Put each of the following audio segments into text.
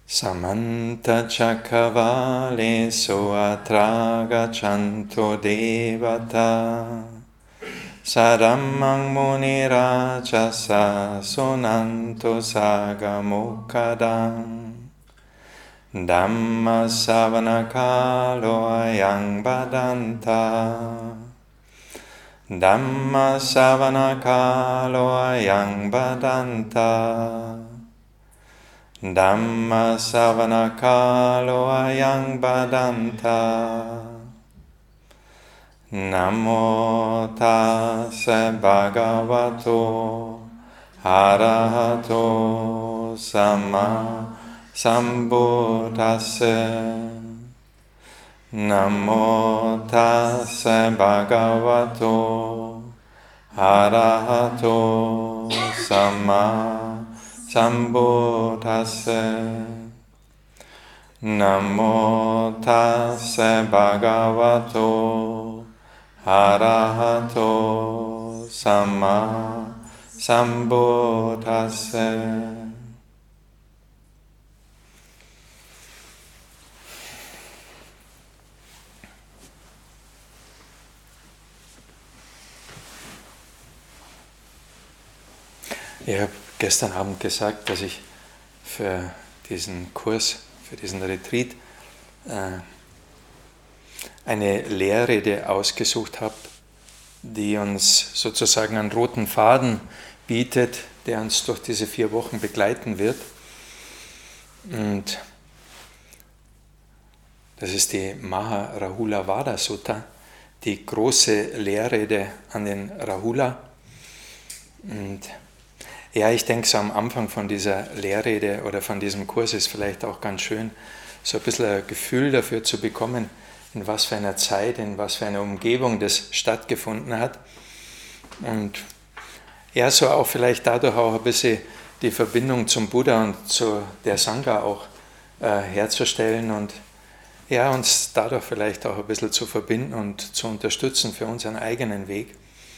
Samanta Chakravalesu atra gachanto devata Sarammang munirajasa sonanto sagamukadam Dhamma savanakalo ayang badanta Dhamma savanakalo ayang badanta Dhamma savanakalo ayang badanta Namo tassa bhagavato arahato sama sambuddhassa Namo tassa bhagavato arahato sama sambuddhassa Namo tassa bhagavato arahato sama sambuddhassa Ich habe gestern Abend gesagt, dass ich für diesen Kurs, für diesen Retreat eine Lehrrede ausgesucht habe, die uns sozusagen einen roten Faden bietet, der uns durch diese 4 Wochen begleiten wird. Und das ist die Maha-Rahula Vada Sutta, die große Lehrrede an den Rahula. Und ja, ich denke, so am Anfang von dieser Lehrrede oder von diesem Kurs ist vielleicht auch ganz schön, so ein bisschen ein Gefühl dafür zu bekommen, in was für einer Zeit, in was für einer Umgebung das stattgefunden hat. Und ja, so auch vielleicht dadurch auch ein bisschen die Verbindung zum Buddha und zu der Sangha auch herzustellen und ja, uns dadurch vielleicht auch ein bisschen zu verbinden und zu unterstützen für unseren eigenen Weg.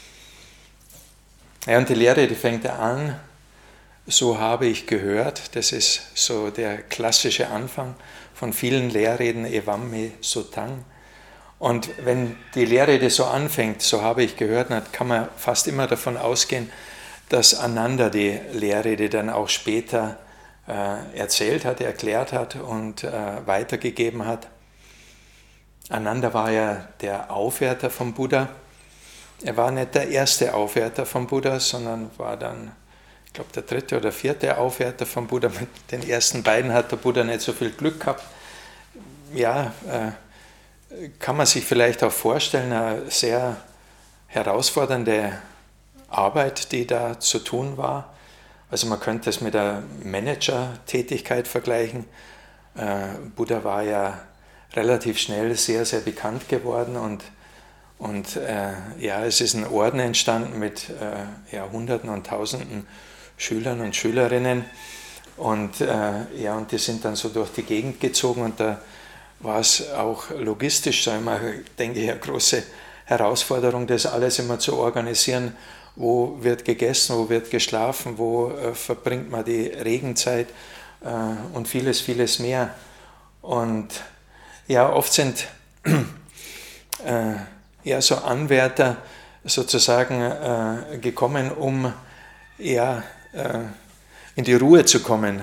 Ja, und die Lehre, die fängt an, so habe ich gehört, das ist so der klassische Anfang von vielen Lehrreden, Evam me sutang. Und wenn die Lehrrede so anfängt, so habe ich gehört, dann kann man fast immer davon ausgehen, dass Ananda die Lehrrede dann auch später erzählt hat, erklärt hat und weitergegeben hat. Ananda war ja der Aufwärter vom Buddha. Er war nicht der erste Aufwärter vom Buddha, sondern war dann, ich glaube, der 3. oder 4. Aufwärter vom Buddha. Mit den ersten beiden hat der Buddha nicht so viel Glück gehabt. Ja, kann man sich vielleicht auch vorstellen, eine sehr herausfordernde Arbeit, die da zu tun war. Also man könnte es mit der Manager-Tätigkeit vergleichen. Buddha war ja relativ schnell sehr, sehr bekannt geworden und ja, es ist ein Orden entstanden mit Hunderten und Tausenden Schülern und Schülerinnen und und die sind dann so durch die Gegend gezogen und da war es auch logistisch, so immer, denke ich, eine große Herausforderung, das alles immer zu organisieren. Wo wird gegessen, wo wird geschlafen, wo verbringt man die Regenzeit und vieles, vieles mehr. Und ja, oft sind so Anwärter sozusagen gekommen, um in die Ruhe zu kommen.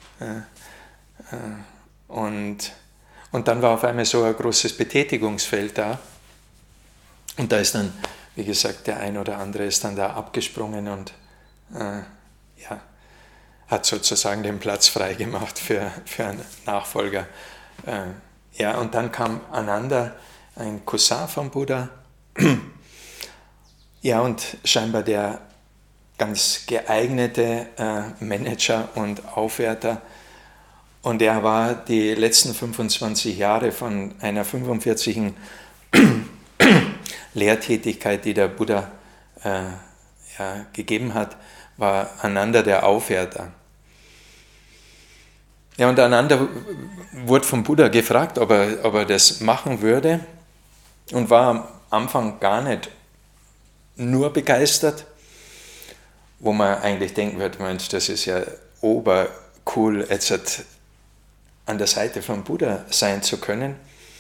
Und dann war auf einmal so ein großes Betätigungsfeld da. Und da ist dann, wie gesagt, der ein oder andere ist dann da abgesprungen und hat sozusagen den Platz freigemacht für einen Nachfolger. Und dann kam Ananda, ein Cousin vom Buddha, ja, und scheinbar der ganz geeignete Manager und Aufwärter. Und er war die letzten 25 Jahre von einer 45. Lehrtätigkeit, die der Buddha gegeben hat, war Ananda der Aufwärter. Ja, und Ananda wurde vom Buddha gefragt, ob er das machen würde und war am Anfang gar nicht nur begeistert, wo man eigentlich denken wird, Mensch, das ist ja obercool, jetzt an der Seite von Buddha sein zu können.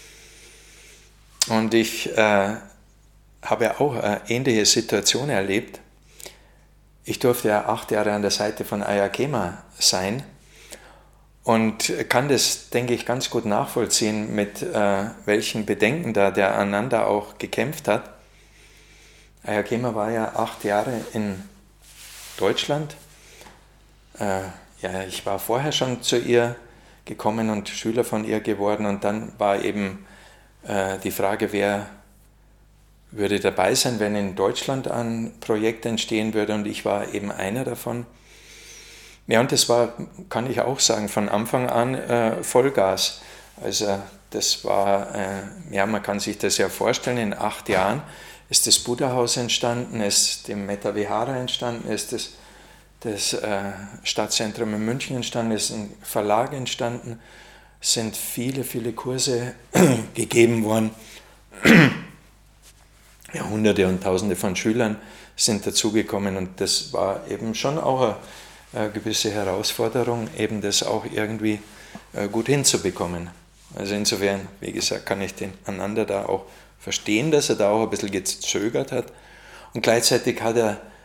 Und ich habe auch eine ähnliche Situation erlebt. Ich durfte ja 8 Jahre an der Seite von Ayya Khema sein und kann das, denke ich, ganz gut nachvollziehen, mit welchen Bedenken da der Ananda auch gekämpft hat. Ayya Khema war ja 8 Jahre in Deutschland. Ich war vorher schon zu ihr gekommen und Schüler von ihr geworden, und dann war eben die Frage, wer würde dabei sein, wenn in Deutschland ein Projekt entstehen würde, und ich war eben einer davon. Ja, und das war, kann ich auch sagen, von Anfang an Vollgas. Also das war, man kann sich das ja vorstellen, in 8 Jahren ist das Buddha-Haus entstanden, ist die Metta Vihara entstanden, ist das Stadtzentrum in München entstanden, ist ein Verlag entstanden, sind viele, viele Kurse gegeben worden. Ja, Hunderte und Tausende von Schülern sind dazugekommen, und das war eben schon auch eine gewisse Herausforderung, eben das auch irgendwie gut hinzubekommen. Also insofern, wie gesagt, kann ich den Ananda da auch verstehen, dass er da auch ein bisschen gezögert hat, und gleichzeitig hat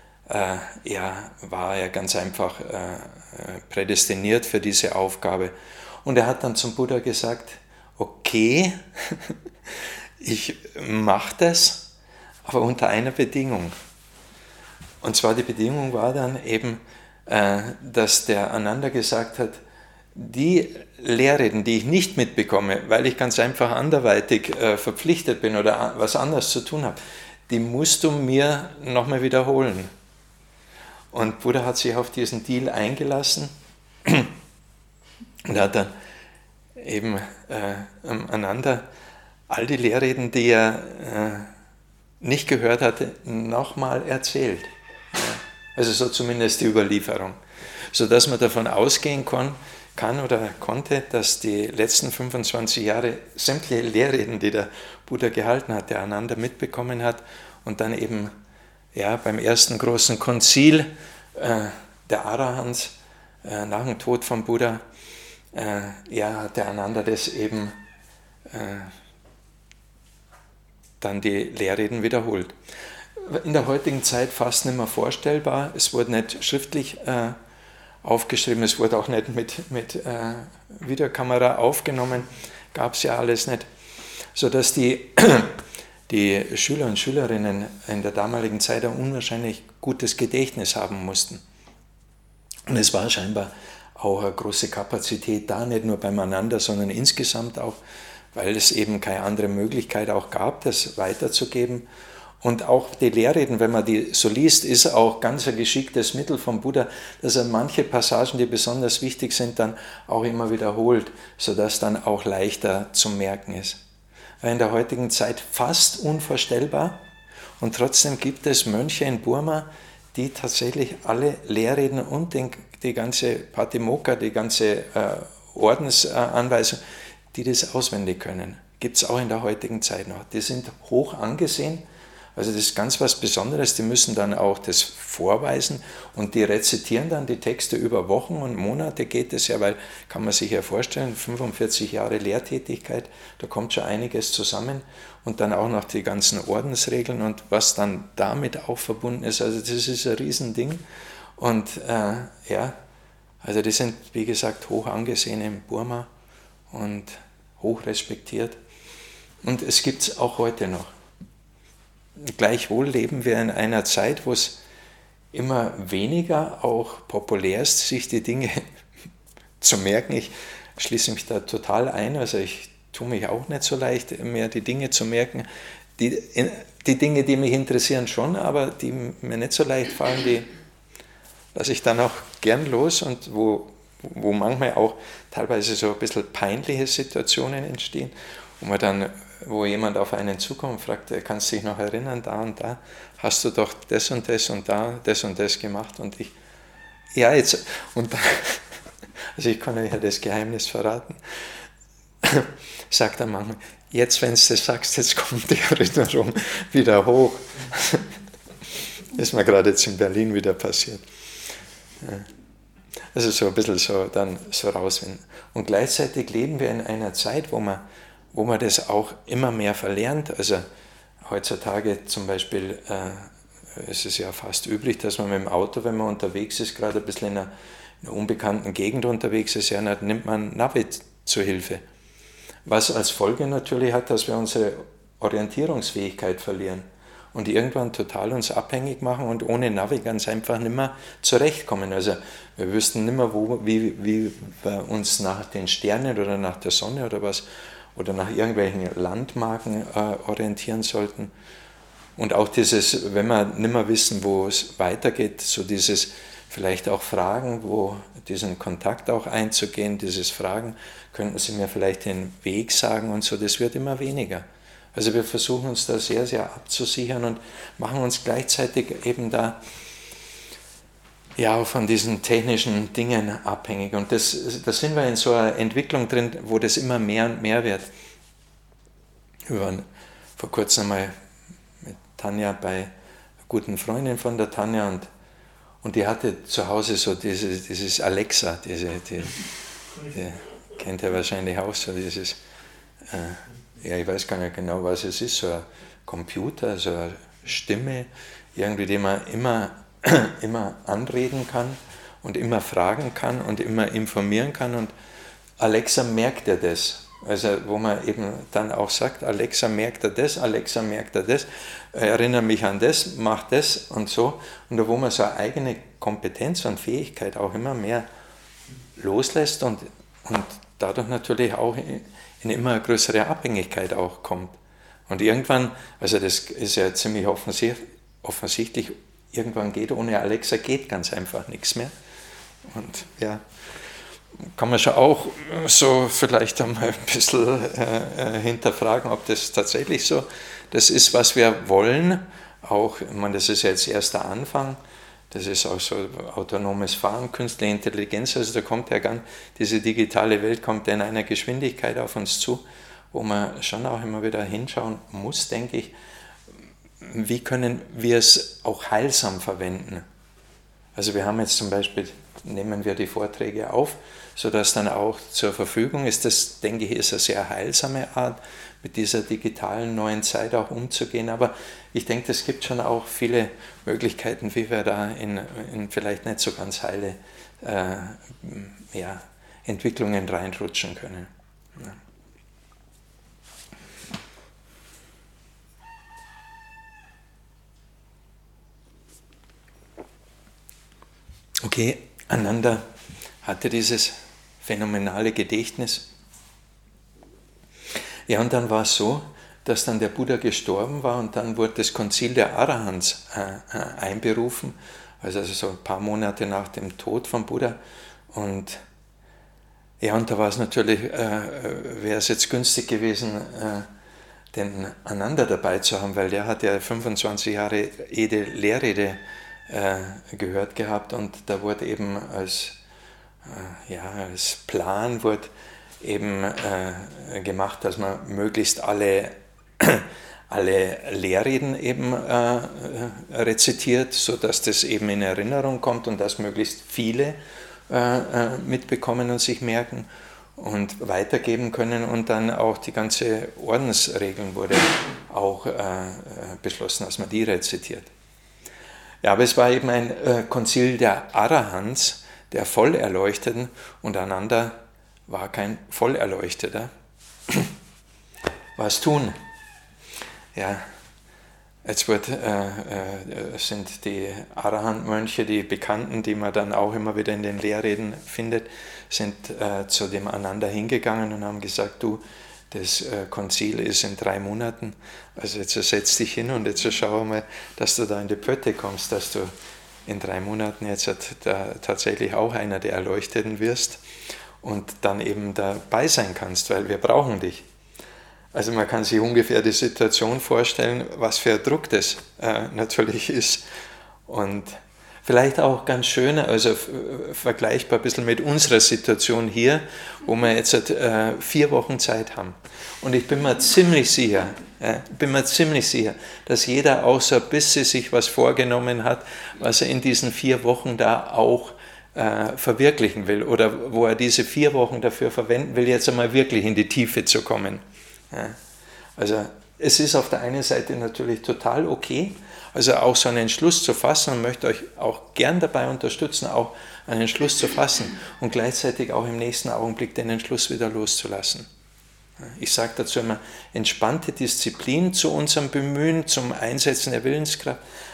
war er ganz einfach prädestiniert für diese Aufgabe. Und er hat dann zum Buddha gesagt, okay, ich mache das, aber unter einer Bedingung. Und zwar die Bedingung war dann eben, dass der Ananda gesagt hat, die Lehrreden, die ich nicht mitbekomme, weil ich ganz einfach anderweitig verpflichtet bin oder was anderes zu tun habe, die musst du mir nochmal wiederholen. Und Buddha hat sich auf diesen Deal eingelassen und hat dann eben Ananda all die Lehrreden, die er nicht gehört hatte, nochmal erzählt. Also so zumindest die Überlieferung. Sodass man davon ausgehen kann oder konnte, dass die letzten 25 Jahre sämtliche Lehrreden, die der Buddha gehalten hat, der Ananda mitbekommen hat, und dann eben beim ersten großen Konzil der Arahants nach dem Tod von Buddha, hat der Ananda das eben dann die Lehrreden wiederholt. In der heutigen Zeit fast nicht mehr vorstellbar. Es wurde nicht schriftlich aufgeschrieben, es wurde auch nicht mit Videokamera aufgenommen, gab es ja alles nicht, sodass die Schüler und Schülerinnen in der damaligen Zeit ein unwahrscheinlich gutes Gedächtnis haben mussten. Und es war scheinbar auch eine große Kapazität da, nicht nur beim Ananda, sondern insgesamt auch, weil es eben keine andere Möglichkeit auch gab, das weiterzugeben. Und auch die Lehrreden, wenn man die so liest, ist auch ganz ein geschicktes Mittel vom Buddha, dass er manche Passagen, die besonders wichtig sind, dann auch immer wiederholt, sodass dann auch leichter zu merken ist. Weil in der heutigen Zeit fast unvorstellbar, und trotzdem gibt es Mönche in Burma, die tatsächlich alle Lehrreden und die ganze Patimokkha, die ganze Ordensanweisung, die das auswendig können. Gibt es auch in der heutigen Zeit noch. Die sind hoch angesehen. Also das ist ganz was Besonderes, die müssen dann auch das vorweisen, und die rezitieren dann die Texte über Wochen und Monate, geht es ja, weil, kann man sich ja vorstellen, 45 Jahre Lehrtätigkeit, da kommt schon einiges zusammen, und dann auch noch die ganzen Ordensregeln und was dann damit auch verbunden ist, also das ist ein Riesending, und also die sind, wie gesagt, hoch angesehen in Burma und hoch respektiert, und es gibt es auch heute noch. Gleichwohl leben wir in einer Zeit, wo es immer weniger auch populär ist, sich die Dinge zu merken. Ich schließe mich da total ein, also ich tue mich auch nicht so leicht, mehr die Dinge zu merken. Die Dinge, die mich interessieren, schon, aber die mir nicht so leicht fallen, die lasse ich dann auch gern los, und wo manchmal auch teilweise so ein bisschen peinliche Situationen entstehen, wo jemand auf einen zukommt und fragt, kannst du dich noch erinnern, da und da hast du doch das und das und da das und das gemacht, und ich, und dann, also ich kann euch ja das Geheimnis verraten, sagt er manchmal, jetzt wenn du das sagst, jetzt kommt die Erinnerung wieder hoch. Ist mir gerade jetzt in Berlin wieder passiert. Also so ein bisschen so dann so rausfinden. Und gleichzeitig leben wir in einer Zeit, wo man das auch immer mehr verlernt. Also heutzutage zum Beispiel ist es ja fast üblich, dass man mit dem Auto, wenn man unterwegs ist, gerade ein bisschen in einer unbekannten Gegend unterwegs ist, ja, dann nimmt man Navi zur Hilfe. Was als Folge natürlich hat, dass wir unsere Orientierungsfähigkeit verlieren und irgendwann total uns abhängig machen und ohne Navi ganz einfach nicht mehr zurechtkommen. Also wir wüssten nicht mehr, wie wir uns nach den Sternen oder nach der Sonne oder was oder nach irgendwelchen Landmarken orientieren sollten. Und auch dieses, wenn wir nicht mehr wissen, wo es weitergeht, so dieses vielleicht auch Fragen, wo diesen Kontakt auch einzugehen, dieses Fragen, könnten Sie mir vielleicht den Weg sagen und so, das wird immer weniger. Also wir versuchen uns da sehr, sehr abzusichern und machen uns gleichzeitig eben da ja von diesen technischen Dingen abhängig. Und da sind wir in so einer Entwicklung drin, wo das immer mehr und mehr wird. Wir waren vor kurzem mal mit Tanja bei einer guten Freundin von der Tanja und die hatte zu Hause so dieses Alexa, die kennt ihr wahrscheinlich auch so dieses, ja ich weiß gar nicht genau, was es ist, so ein Computer, so eine Stimme, irgendwie, die man immer anreden kann und immer fragen kann und immer informieren kann und Alexa merkt ja das. Also wo man eben dann auch sagt, Alexa merkt er das, Alexa merkt er das, erinnere mich an das, mach das und so. Und wo man so eine eigene Kompetenz und Fähigkeit auch immer mehr loslässt und dadurch natürlich auch in immer größere Abhängigkeit auch kommt. Und irgendwann, also das ist ja ziemlich offensichtlich, irgendwann geht ohne Alexa geht ganz einfach nichts mehr. Und ja, kann man schon auch so vielleicht einmal ein bisschen hinterfragen, ob das tatsächlich so das ist, was wir wollen. Auch, ich meine, das ist jetzt erst der Anfang, das ist auch so autonomes Fahren, künstliche Intelligenz, also da kommt ja diese digitale Welt kommt in einer Geschwindigkeit auf uns zu, wo man schon auch immer wieder hinschauen muss, denke ich, wie können wir es auch heilsam verwenden. Also wir haben jetzt zum Beispiel, nehmen wir die Vorträge auf, sodass dann auch zur Verfügung ist. Das, denke ich, ist eine sehr heilsame Art, mit dieser digitalen neuen Zeit auch umzugehen. Aber ich denke, es gibt schon auch viele Möglichkeiten, wie wir da in vielleicht nicht so ganz heile Entwicklungen reinrutschen können. Ja. Okay, Ananda hatte dieses phänomenale Gedächtnis. Ja, und dann war es so, dass dann der Buddha gestorben war und dann wurde das Konzil der Arahants einberufen, also so ein paar Monate nach dem Tod von Buddha. Und ja, und da war es natürlich, wäre es jetzt günstig gewesen, den Ananda dabei zu haben, weil der hat ja 25 Jahre Lehrrede gehört gehabt und da wurde eben als Plan wurde eben gemacht, dass man möglichst alle Lehrreden eben rezitiert, sodass das eben in Erinnerung kommt und dass möglichst viele mitbekommen und sich merken und weitergeben können und dann auch die ganze Ordensregeln wurde auch beschlossen, dass man die rezitiert. Ja, aber es war eben ein Konzil der Arahants, der Vollerleuchteten, und Ananda war kein Vollerleuchteter. Was tun? Ja, jetzt sind die Arahant-Mönche, die Bekannten, die man dann auch immer wieder in den Lehrreden findet, sind zu dem Ananda hingegangen und haben gesagt, du, das Konzil ist in 3 Monaten, also jetzt setz dich hin und jetzt schau mal, dass du da in die Pötte kommst, dass du in 3 Monaten jetzt da tatsächlich auch einer der Erleuchteten wirst und dann eben dabei sein kannst, weil wir brauchen dich. Also man kann sich ungefähr die Situation vorstellen, was für ein Druck das natürlich ist. Und vielleicht auch ganz schön, also vergleichbar ein bisschen mit unserer Situation hier, wo wir jetzt 4 Wochen Zeit haben. Und ich bin mir ziemlich sicher, dass jeder auch so ein bisschen sich was vorgenommen hat, was er in diesen 4 Wochen da auch verwirklichen will oder wo er diese 4 Wochen dafür verwenden will, jetzt einmal wirklich in die Tiefe zu kommen. Ja. Also es ist auf der einen Seite natürlich total okay, also auch so einen Entschluss zu fassen und möchte euch auch gern dabei unterstützen, auch einen Entschluss zu fassen und gleichzeitig auch im nächsten Augenblick den Entschluss wieder loszulassen. Ich sage dazu immer, entspannte Disziplin zu unserem Bemühen, zum Einsetzen der Willenskraft.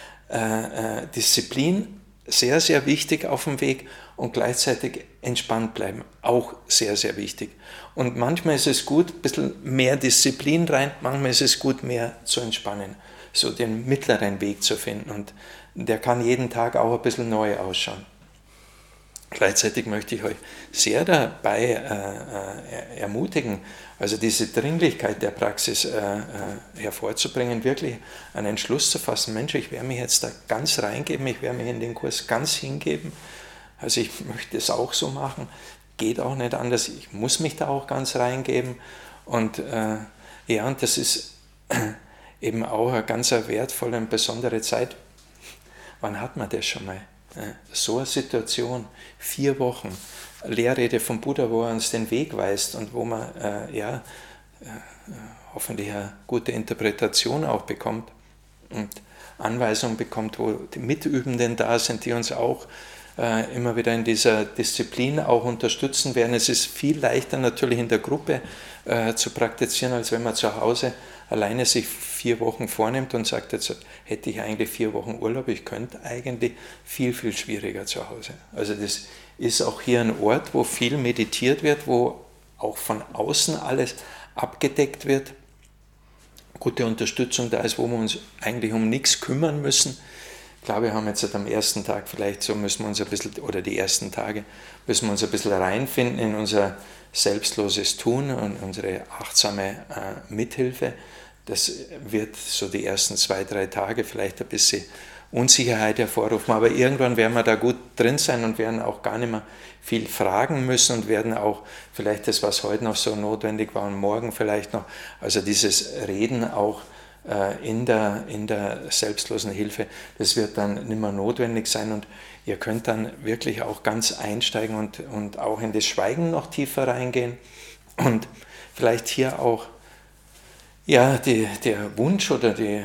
Disziplin, sehr, sehr wichtig auf dem Weg und gleichzeitig entspannt bleiben, auch sehr, sehr wichtig. Und manchmal ist es gut, ein bisschen mehr Disziplin rein, manchmal ist es gut, mehr zu entspannen, so den mittleren Weg zu finden. Und der kann jeden Tag auch ein bisschen neu ausschauen. Gleichzeitig möchte ich euch sehr dabei ermutigen, also diese Dringlichkeit der Praxis hervorzubringen, wirklich einen Entschluss zu fassen, Mensch, ich werde mich jetzt da ganz reingeben, ich werde mich in den Kurs ganz hingeben, also ich möchte es auch so machen, geht auch nicht anders, ich muss mich da auch ganz reingeben und ja, und das ist eben auch eine ganz wertvolle und besondere Zeit. Wann hat man das schon mal? So eine Situation, 4 Wochen, Lehrrede vom Buddha, wo er uns den Weg weist und wo man hoffentlich eine gute Interpretation auch bekommt und Anweisungen bekommt, wo die Mitübenden da sind, die uns auch immer wieder in dieser Disziplin auch unterstützen werden. Es ist viel leichter natürlich in der Gruppe zu praktizieren, als wenn man zu Hause alleine sich 4 Wochen vornimmt und sagt, jetzt hätte ich eigentlich 4 Wochen Urlaub, ich könnte eigentlich viel, viel schwieriger zu Hause. Also das ist auch hier ein Ort, wo viel meditiert wird, wo auch von außen alles abgedeckt wird, gute Unterstützung da ist, wo wir uns eigentlich um nichts kümmern müssen. Ich glaube, wir haben jetzt am ersten Tag vielleicht so, müssen wir uns ein bisschen, oder die ersten Tage, müssen wir uns ein bisschen reinfinden in unser selbstloses Tun und unsere achtsame Mithilfe. Das wird so die ersten 2, 3 Tage vielleicht ein bisschen Unsicherheit hervorrufen, aber irgendwann werden wir da gut drin sein und werden auch gar nicht mehr viel fragen müssen und werden auch vielleicht das, was heute noch so notwendig war und morgen vielleicht noch, also dieses Reden auch in der selbstlosen Hilfe, das wird dann nicht mehr notwendig sein und ihr könnt dann wirklich auch ganz einsteigen und auch in das Schweigen noch tiefer reingehen und vielleicht hier auch ja, der Wunsch oder die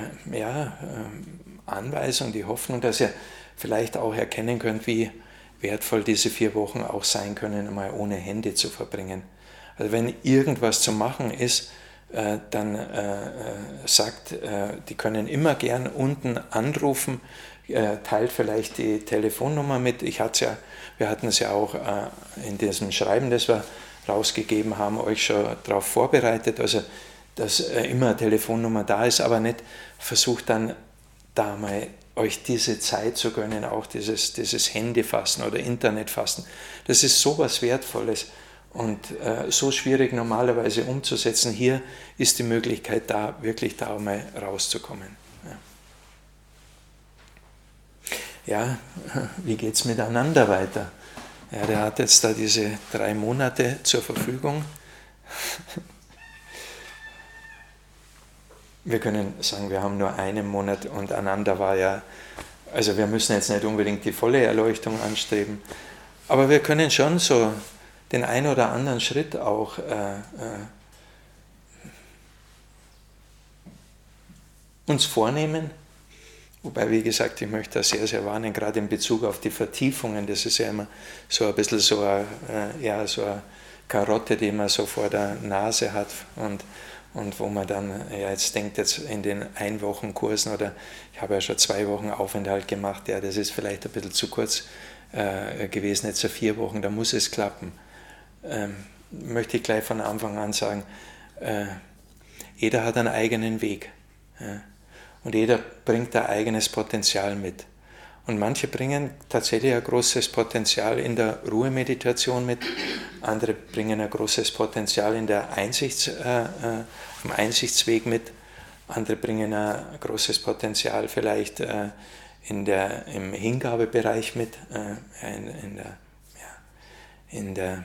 Anweisung, die Hoffnung, dass ihr vielleicht auch erkennen könnt, wie wertvoll diese 4 Wochen auch sein können, einmal ohne Hände zu verbringen. Also wenn irgendwas zu machen ist, dann sagt, die können immer gern unten anrufen, teilt vielleicht die Telefonnummer mit. Wir hatten es ja auch in diesem Schreiben, das wir rausgegeben haben, euch schon darauf vorbereitet, also dass immer eine Telefonnummer da ist, aber nicht versucht dann da mal euch diese Zeit zu gönnen, auch dieses Handyfassen oder Internetfassen. Das ist so was Wertvolles und so schwierig normalerweise umzusetzen. Hier ist die Möglichkeit da, wirklich da mal rauszukommen. Ja, wie geht es miteinander weiter? Ja, der hat jetzt da diese 3 Monate zur Verfügung. Wir können sagen, wir haben nur einen Monat und Ananda war ja, also wir müssen jetzt nicht unbedingt die volle Erleuchtung anstreben, aber wir können schon so den einen oder anderen Schritt auch uns vornehmen. Wobei, wie gesagt, ich möchte da sehr, sehr warnen, gerade in Bezug auf die Vertiefungen, das ist ja immer so ein bisschen so eine Karotte, die man so vor der Nase hat und wo man dann jetzt denkt, jetzt in den 1-Wochen-Kursen oder ich habe ja schon 2 Wochen Aufenthalt gemacht, ja, das ist vielleicht ein bisschen zu kurz gewesen, jetzt so 4 Wochen, da muss es klappen. Möchte ich gleich von Anfang an sagen, jeder hat einen eigenen Weg und jeder bringt ein eigenes Potenzial mit. Und manche bringen tatsächlich ein großes Potenzial in der Ruhemeditation mit, andere bringen ein großes Potenzial in der im Einsichtsweg mit, andere bringen ein großes Potenzial vielleicht im Hingabebereich mit, in der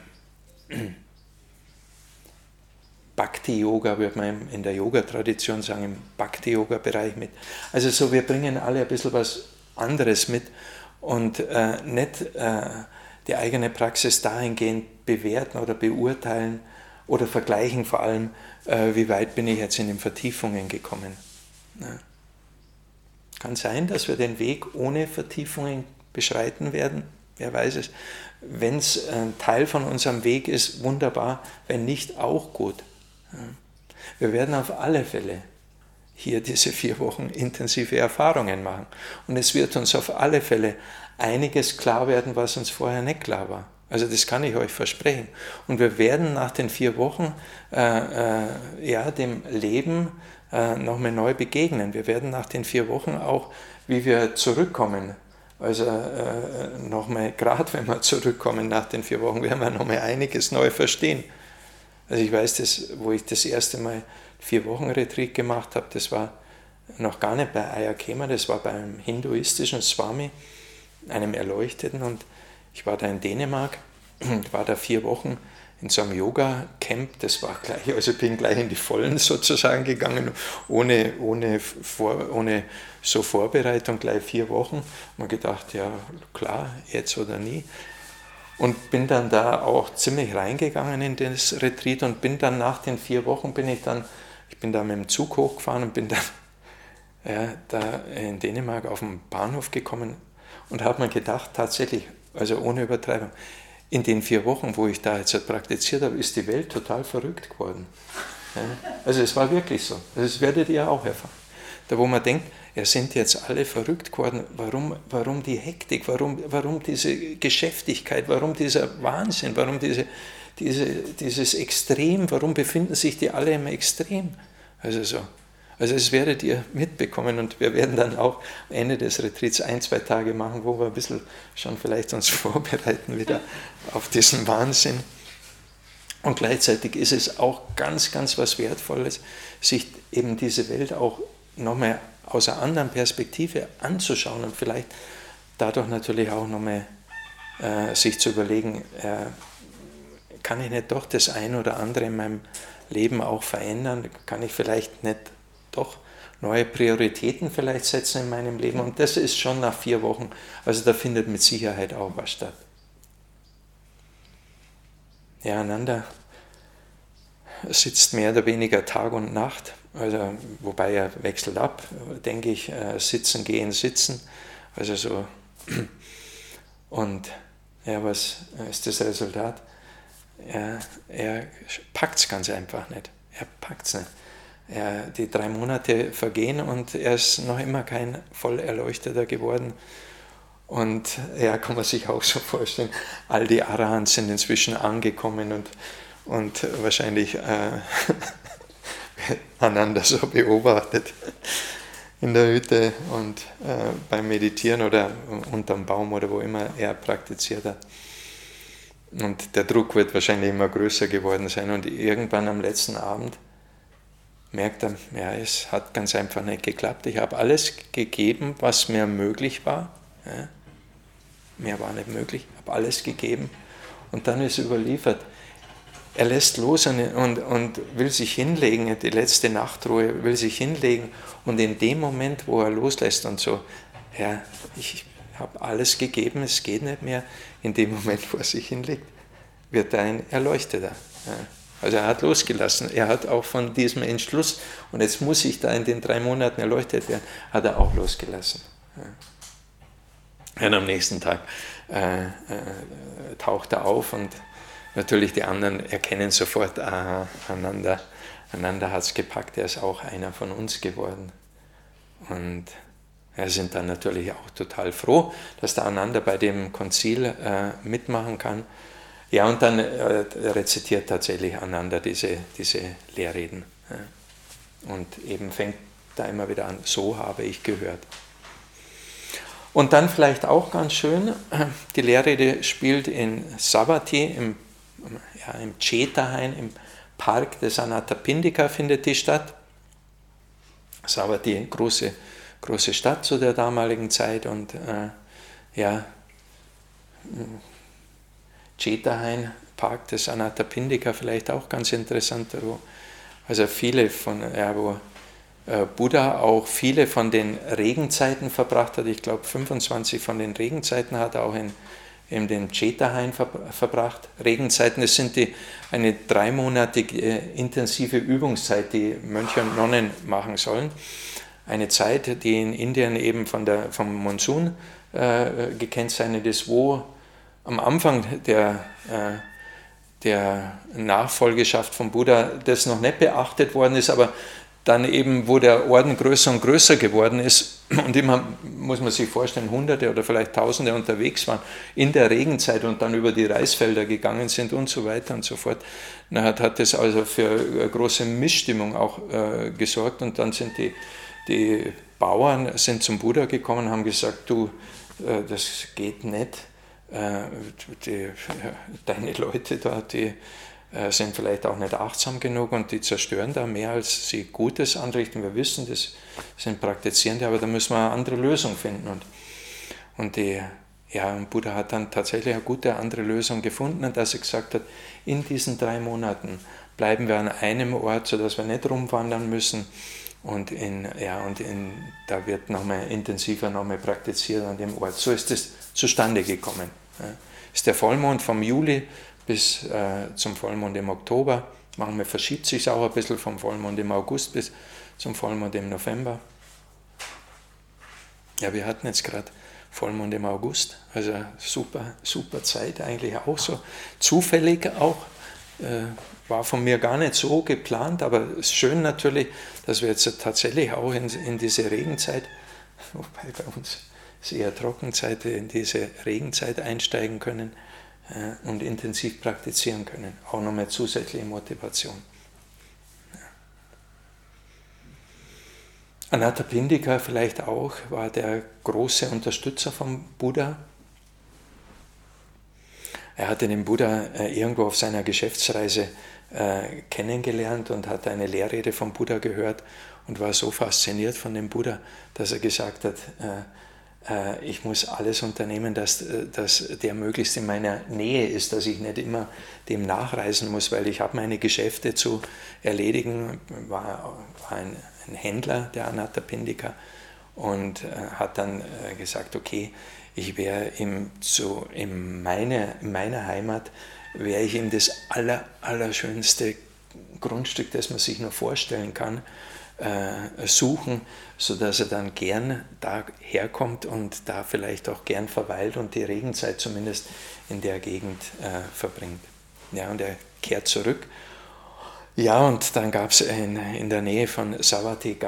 Bhakti-Yoga, würde man in der Yoga-Tradition sagen, im Bhakti-Yoga-Bereich mit. Also so, wir bringen alle ein bisschen was anderes mit und nicht die eigene Praxis dahingehend bewerten oder beurteilen oder vergleichen vor allem, wie weit bin ich jetzt in den Vertiefungen gekommen. Ja. Kann sein, dass wir den Weg ohne Vertiefungen beschreiten werden, wer weiß es. Wenn es ein Teil von unserem Weg ist, wunderbar, wenn nicht, auch gut. Ja. Wir werden auf alle Fälle hier diese 4 Wochen intensive Erfahrungen machen. Und es wird uns auf alle Fälle einiges klar werden, was uns vorher nicht klar war. Also das kann ich euch versprechen. Und wir werden nach den 4 Wochen dem Leben nochmal neu begegnen. Wir werden nach den 4 Wochen auch, wie wir zurückkommen, also nochmal, gerade wenn wir zurückkommen nach den 4 Wochen, werden wir nochmal einiges neu verstehen. Also ich weiß, wo ich das erste Mal 4 Wochen Retreat gemacht habe, das war noch gar nicht bei Ayya Khema, das war beim hinduistischen Swami, einem Erleuchteten, und ich war da in Dänemark, war da 4 Wochen in so einem Yoga-Camp, das war gleich, also ich bin gleich in die Vollen sozusagen gegangen, ohne so Vorbereitung, gleich 4 Wochen. Und mir gedacht, ja klar, jetzt oder nie. Und bin dann da auch ziemlich reingegangen in das Retreat und bin dann nach den 4 Wochen, ich bin da mit dem Zug hochgefahren und bin dann da in Dänemark auf den Bahnhof gekommen und habe mir gedacht, tatsächlich, also ohne Übertreibung, in den 4 Wochen, wo ich da jetzt praktiziert habe, ist die Welt total verrückt geworden. Ja, also es war wirklich so. Das werdet ihr auch erfahren. Da wo man denkt, sind jetzt alle verrückt geworden, warum die Hektik, warum diese Geschäftigkeit, warum dieser Wahnsinn, warum dieses Extrem, warum befinden sich die alle im Extrem? Also das werdet ihr mitbekommen, und wir werden dann auch am Ende des Retreats 1-2 Tage machen, wo wir ein bisschen schon vielleicht uns vorbereiten wieder auf diesen Wahnsinn. Und gleichzeitig ist es auch ganz, ganz was Wertvolles, sich eben diese Welt auch nochmal aus einer anderen Perspektive anzuschauen und vielleicht dadurch natürlich auch nochmal sich zu überlegen, kann ich nicht doch das eine oder andere in meinem Leben auch verändern? Kann ich vielleicht nicht doch neue Prioritäten vielleicht setzen in meinem Leben? Und das ist schon nach 4 Wochen, also da findet mit Sicherheit auch was statt. Ja, Ananda sitzt mehr oder weniger Tag und Nacht, also wobei er wechselt ab, denke ich, sitzen, gehen, sitzen, also so. Und ja, was ist das Resultat? Er packt es ganz einfach nicht. Er packt es nicht. Die 3 Monate vergehen und er ist noch immer kein Vollerleuchteter geworden. Und kann man sich auch so vorstellen, all die Arahants sind inzwischen angekommen und wahrscheinlich Ananda so beobachtet in der Hütte und beim Meditieren oder unterm Baum oder wo immer er praktiziert hat. Und der Druck wird wahrscheinlich immer größer geworden sein, und irgendwann am letzten Abend merkt er, es hat ganz einfach nicht geklappt. Ich habe alles gegeben, was mir möglich war. Ja, mehr war nicht möglich, habe alles gegeben. Und dann ist überliefert, er lässt los und will sich hinlegen, die letzte Nachtruhe, will sich hinlegen. Und in dem Moment, wo er loslässt und so, ich habe alles gegeben, es geht nicht mehr. In dem Moment, wo er sich hinlegt, wird er ein Erleuchteter. Ja. Also er hat losgelassen, er hat auch von diesem Entschluss, und jetzt muss ich da in den 3 Monaten erleuchtet werden, hat er auch losgelassen. Ja. Und am nächsten Tag taucht er auf, und natürlich die anderen erkennen sofort, Ananda hat es gepackt, er ist auch einer von uns geworden. Und sind dann natürlich auch total froh, dass der Ananda bei dem Konzil mitmachen kann. Ja, und dann rezitiert tatsächlich Ananda diese Lehrreden. Ja. Und eben fängt da immer wieder an, so habe ich gehört. Und dann vielleicht auch ganz schön, die Lehrrede spielt in Savatthi, im Chethain, im Park des Anathapindika findet die statt. Savatthi, große Stadt zu der damaligen Zeit, und Chethain, Park des Anathapindika, vielleicht auch ganz interessant, also viele wo Buddha auch viele von den Regenzeiten verbracht hat. Ich glaube 25 von den Regenzeiten hat er auch in den Cheta-Hain verbracht. Regenzeiten, das sind eine 3-monatige intensive Übungszeit, die Mönche und Nonnen machen sollen. Eine Zeit, die in Indien eben vom Monsun gekennzeichnet ist, wo am Anfang der Nachfolgeschaft von Buddha das noch nicht beachtet worden ist, aber dann eben, wo der Orden größer und größer geworden ist und immer, muss man sich vorstellen, Hunderte oder vielleicht Tausende unterwegs waren in der Regenzeit und dann über die Reisfelder gegangen sind und so weiter und so fort, dann hat das also für große Missstimmung auch gesorgt und dann sind die Bauern sind zum Buddha gekommen und haben gesagt, du, das geht nicht, deine Leute da, die sind vielleicht auch nicht achtsam genug und die zerstören da mehr, als sie Gutes anrichten. Wir wissen, das sind Praktizierende, aber da müssen wir eine andere Lösung finden. Und Buddha hat dann tatsächlich eine gute andere Lösung gefunden, und dass er gesagt hat, in diesen 3 Monaten bleiben wir an einem Ort, sodass wir nicht rumwandern müssen. Und da wird nochmal intensiver praktiziert an dem Ort. So ist es zustande gekommen. Ist der Vollmond vom Juli bis zum Vollmond im Oktober. Manchmal verschiebt sich auch ein bisschen vom Vollmond im August bis zum Vollmond im November. Ja, wir hatten jetzt gerade Vollmond im August, also super Zeit, eigentlich auch so zufällig auch. War von mir gar nicht so geplant, aber es ist schön natürlich, dass wir jetzt tatsächlich auch in diese Regenzeit, wobei bei uns ist eher Trockenzeit, in diese Regenzeit einsteigen können und intensiv praktizieren können. Auch nochmal zusätzliche Motivation. Anathapindika vielleicht auch, war der große Unterstützer vom Buddha. Er hatte den Buddha irgendwo auf seiner Geschäftsreise kennengelernt und hat eine Lehrrede vom Buddha gehört und war so fasziniert von dem Buddha, dass er gesagt hat, ich muss alles unternehmen, dass der möglichst in meiner Nähe ist, dass ich nicht immer dem nachreisen muss, weil ich habe meine Geschäfte zu erledigen. War ein Händler, der Anathapindika, und hat dann gesagt, okay, ich wäre ihm in meiner Heimat, wäre ich ihm das allerschönste Grundstück, das man sich nur vorstellen kann, suchen, sodass er dann gern da herkommt und da vielleicht auch gern verweilt und die Regenzeit zumindest in der Gegend verbringt. Ja, und er kehrt zurück. Ja, und dann gab es in der Nähe von Savatthi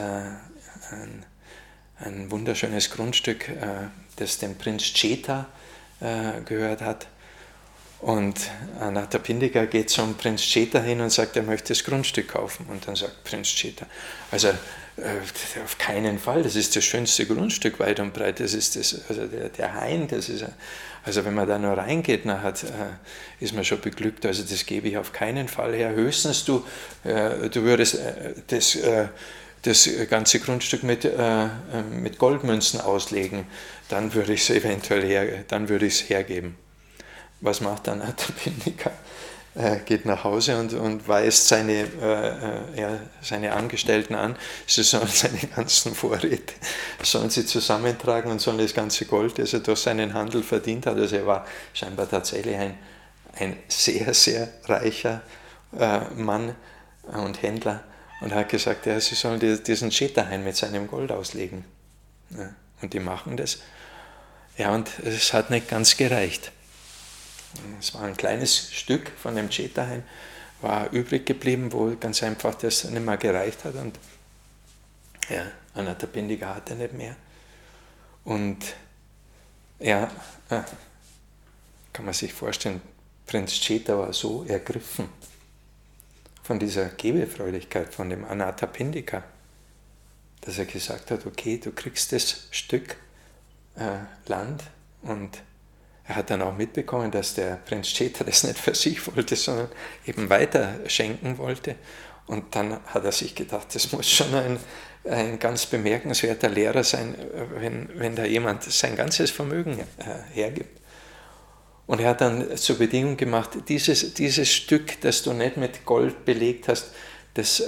ein wunderschönes Grundstück, das dem Prinz Cheta gehört hat. Und Anathapindika geht zum Prinz Cheta hin und sagt, er möchte das Grundstück kaufen. Und dann sagt Prinz Cheta, also auf keinen Fall, das ist das schönste Grundstück weit und breit, das ist der Hain, das ist, also wenn man da nur reingeht, ist man schon beglückt, also das gebe ich auf keinen Fall her. Höchstens du würdest das ganze Grundstück mit Goldmünzen auslegen, dann würde ich es eventuell hergeben. Was macht dann Anathapindika? Geht nach Hause und weist seine Angestellten an, sie sollen seine ganzen Vorräte, sollen sie zusammentragen und sollen das ganze Gold, das er durch seinen Handel verdient hat. Also er war scheinbar tatsächlich ein sehr, sehr reicher Mann und Händler und hat gesagt, ja, sie sollen diesen Cheta-Hain mit seinem Gold auslegen. Ja, und die machen das. Ja, und es hat nicht ganz gereicht. Es war ein kleines Stück von dem Cheta-Hain, war übrig geblieben, wo ganz einfach das nicht mehr gereicht hat. Und ja, Anathapindika hatte nicht mehr. Und ja, kann man sich vorstellen, Prinz Cheta war so ergriffen von dieser Gebefreudigkeit von dem Anathapindika, dass er gesagt hat, okay, du kriegst das Stück Land, und er hat dann auch mitbekommen, dass der Prinz Cheta das nicht für sich wollte, sondern eben weiter schenken wollte. Und dann hat er sich gedacht, das muss schon ein ganz bemerkenswerter Lehrer sein, wenn da jemand sein ganzes Vermögen hergibt. Und er hat dann zur Bedingung gemacht, dieses Stück, das du nicht mit Gold belegt hast, das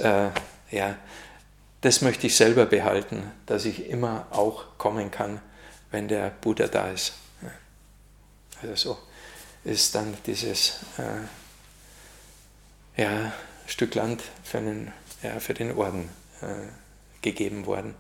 möchte ich selber behalten, dass ich immer auch kommen kann, wenn der Buddha da ist. Also so ist dann dieses Stück Land für den Orden gegeben worden.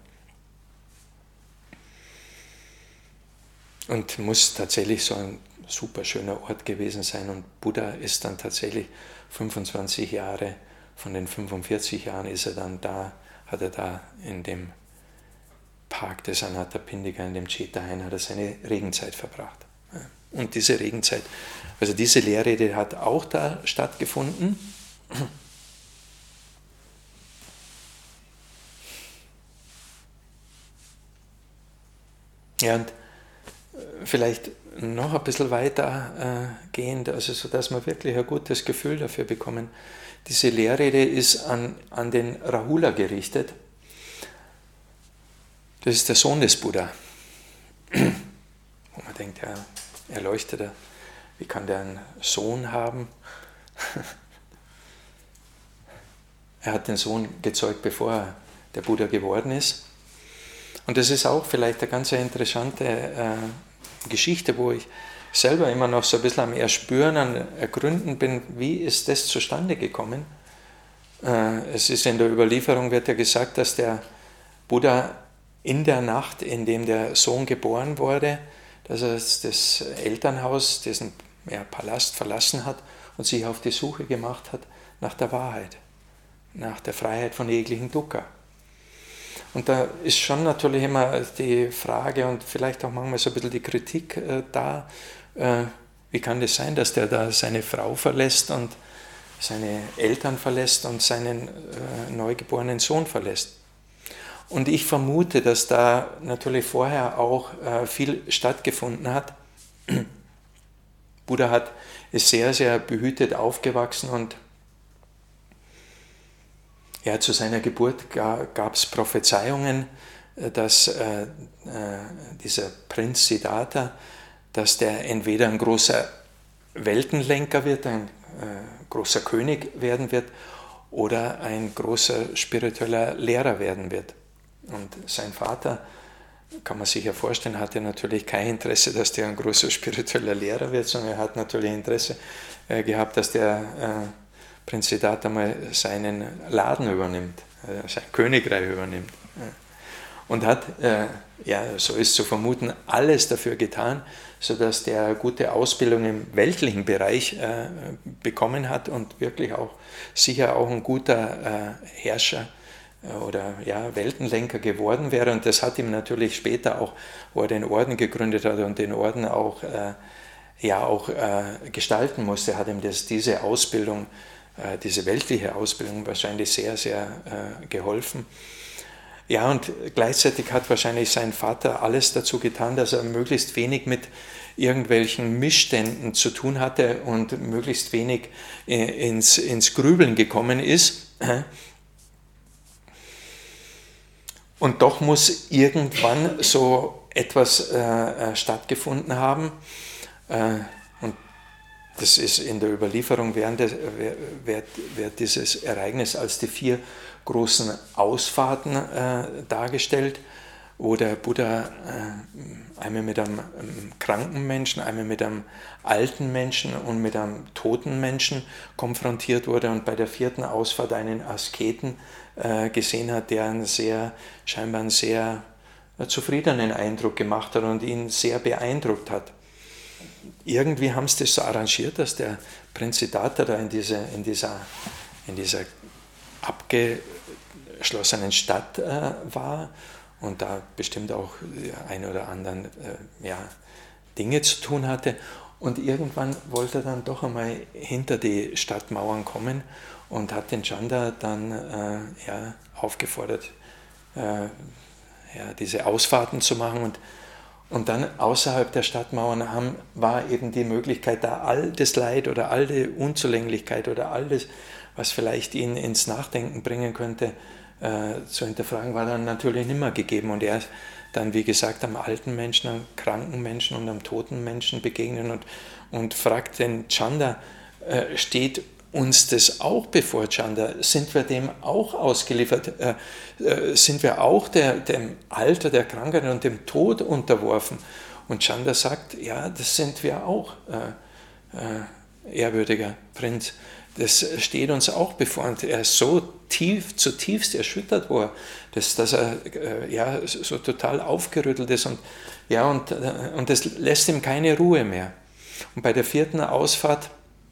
Und muss tatsächlich so ein super schöner Ort gewesen sein. Und Buddha ist dann tatsächlich 25 Jahre, von den 45 Jahren hat er da in dem Park des Anathapindika, in dem Ceta-Hain, hat er seine Regenzeit verbracht. Und diese Regenzeit, also diese Lehrrede hat auch da stattgefunden. Ja, und vielleicht noch ein bisschen weiter gehend, also so dass wir wirklich ein gutes Gefühl dafür bekommen. Diese Lehrrede ist an den Rahula gerichtet. Das ist der Sohn des Buddha. Wo man denkt, ja, Erleuchteter, wie kann der einen Sohn haben? Er hat den Sohn gezeugt, bevor der Buddha geworden ist. Und das ist auch vielleicht eine ganz interessante Geschichte, wo ich selber immer noch so ein bisschen am Erspüren, am Ergründen bin, wie ist das zustande gekommen? Es ist in der Überlieferung, wird ja gesagt, dass der Buddha in der Nacht, in dem der Sohn geboren wurde, dass er das Elternhaus, diesen Palast verlassen hat und sich auf die Suche gemacht hat nach der Wahrheit, nach der Freiheit von jeglichen Dukkha. Und da ist schon natürlich immer die Frage und vielleicht auch manchmal so ein bisschen die Kritik da, wie kann das sein, dass der da seine Frau verlässt und seine Eltern verlässt und seinen neugeborenen Sohn verlässt. Und ich vermute, dass da natürlich vorher auch viel stattgefunden hat. Buddha ist sehr, sehr behütet aufgewachsen und zu seiner Geburt gab es Prophezeiungen, dass dieser Prinz Siddhartha, dass der entweder ein großer Weltenlenker wird, ein großer König werden wird oder ein großer spiritueller Lehrer werden wird. Und sein Vater, kann man sich ja vorstellen, hatte natürlich kein Interesse, dass der ein großer spiritueller Lehrer wird, sondern er hat natürlich Interesse gehabt, dass der Prinz Siddhartha mal seinen Laden übernimmt, sein Königreich übernimmt. Und hat, so ist zu vermuten, alles dafür getan, sodass der gute Ausbildung im weltlichen Bereich bekommen hat und wirklich auch sicher auch ein guter Herrscher oder Weltenlenker geworden wäre. Und das hat ihm natürlich später auch, wo er den Orden gegründet hat und den Orden auch gestalten musste, hat ihm diese Ausbildung, diese weltliche Ausbildung wahrscheinlich sehr, sehr geholfen. Ja, und gleichzeitig hat wahrscheinlich sein Vater alles dazu getan, dass er möglichst wenig mit irgendwelchen Missständen zu tun hatte und möglichst wenig ins Grübeln gekommen ist. Und doch muss irgendwann so etwas stattgefunden haben. Und das ist in der Überlieferung wird dieses Ereignis als die 4 großen Ausfahrten dargestellt, wo der Buddha einmal mit einem kranken Menschen, einmal mit einem alten Menschen und mit einem toten Menschen konfrontiert wurde und bei der 4. Ausfahrt einen Asketen gesehen hat, der scheinbar einen sehr zufriedenen Eindruck gemacht hat und ihn sehr beeindruckt hat. Irgendwie haben sie das so arrangiert, dass der Prinz Siddhartha da in dieser abgeschlossenen Stadt war und da bestimmt auch ein oder anderen Dinge zu tun hatte. Und irgendwann wollte er dann doch einmal hinter die Stadtmauern kommen und hat den Chanda dann aufgefordert, diese Ausfahrten zu machen. Und dann außerhalb der Stadtmauern war eben die Möglichkeit, da all das Leid oder all die Unzulänglichkeit oder all das, was vielleicht ihn ins Nachdenken bringen könnte, zu hinterfragen, war dann natürlich nicht mehr gegeben. Und er ist dann, wie gesagt, am alten Menschen, am kranken Menschen und am toten Menschen begegnen und fragt den Chanda, steht uns das auch bevor, Chanda? Sind wir dem auch ausgeliefert? Sind wir auch dem Alter, der Krankheit und dem Tod unterworfen? Und Chanda sagt, ja, das sind wir auch, ehrwürdiger Prinz. Das steht uns auch bevor. Und er ist so zutiefst erschüttert war, dass er so total aufgerüttelt ist. Und das lässt ihm keine Ruhe mehr. Und bei der 4. Ausfahrt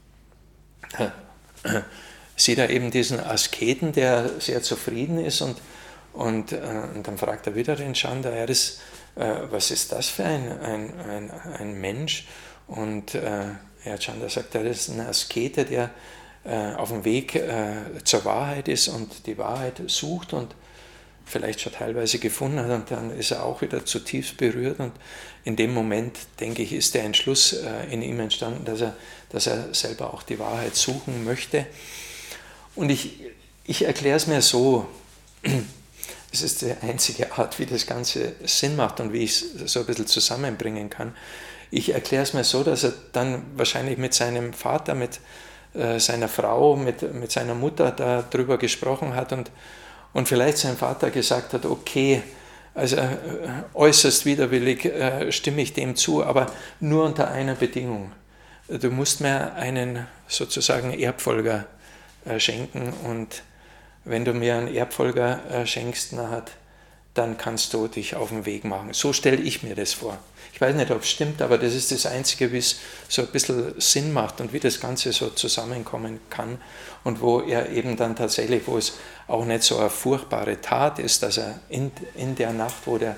sieht er eben diesen Asketen, der sehr zufrieden ist. Und dann fragt er wieder den Chanda, was ist das für ein Mensch? Und Chanda sagt, das ist ein Askete, der auf dem Weg zur Wahrheit ist und die Wahrheit sucht und vielleicht schon teilweise gefunden hat, und dann ist er auch wieder zutiefst berührt, und in dem Moment, denke ich, ist der Entschluss in ihm entstanden, dass er selber auch die Wahrheit suchen möchte. Und ich erkläre es mir so, es ist die einzige Art, wie das Ganze Sinn macht und wie ich es so ein bisschen zusammenbringen kann. Ich erkläre es mir so, dass er dann wahrscheinlich mit seinem Vater, mit seiner Frau, mit seiner Mutter darüber gesprochen hat und vielleicht sein Vater gesagt hat, okay, also äußerst widerwillig stimme ich dem zu, aber nur unter einer Bedingung. Du musst mir einen sozusagen Erbfolger schenken, und wenn du mir einen Erbfolger schenkst, dann kannst du dich auf den Weg machen. So stelle ich mir das vor. Ich weiß nicht, ob es stimmt, aber das ist das Einzige, wie es so ein bisschen Sinn macht und wie das Ganze so zusammenkommen kann und wo er eben dann tatsächlich, wo es auch nicht so eine furchtbare Tat ist, dass er in der Nacht, wo der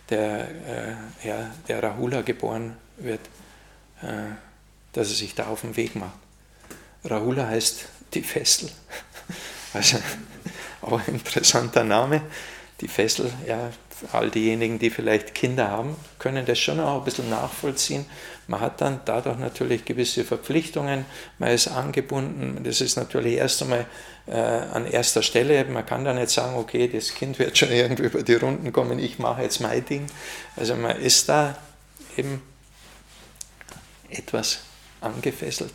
Rahula geboren wird, dass er sich da auf den Weg macht. Rahula heißt die Fessel, also auch ein interessanter Name. Die Fessel, ja, all diejenigen, die vielleicht Kinder haben, können das schon auch ein bisschen nachvollziehen. Man hat dann dadurch natürlich gewisse Verpflichtungen, man ist angebunden, das ist natürlich erst einmal an erster Stelle. Man kann da nicht sagen, okay, das Kind wird schon irgendwie über die Runden kommen, ich mache jetzt mein Ding. Also man ist da eben etwas angefesselt.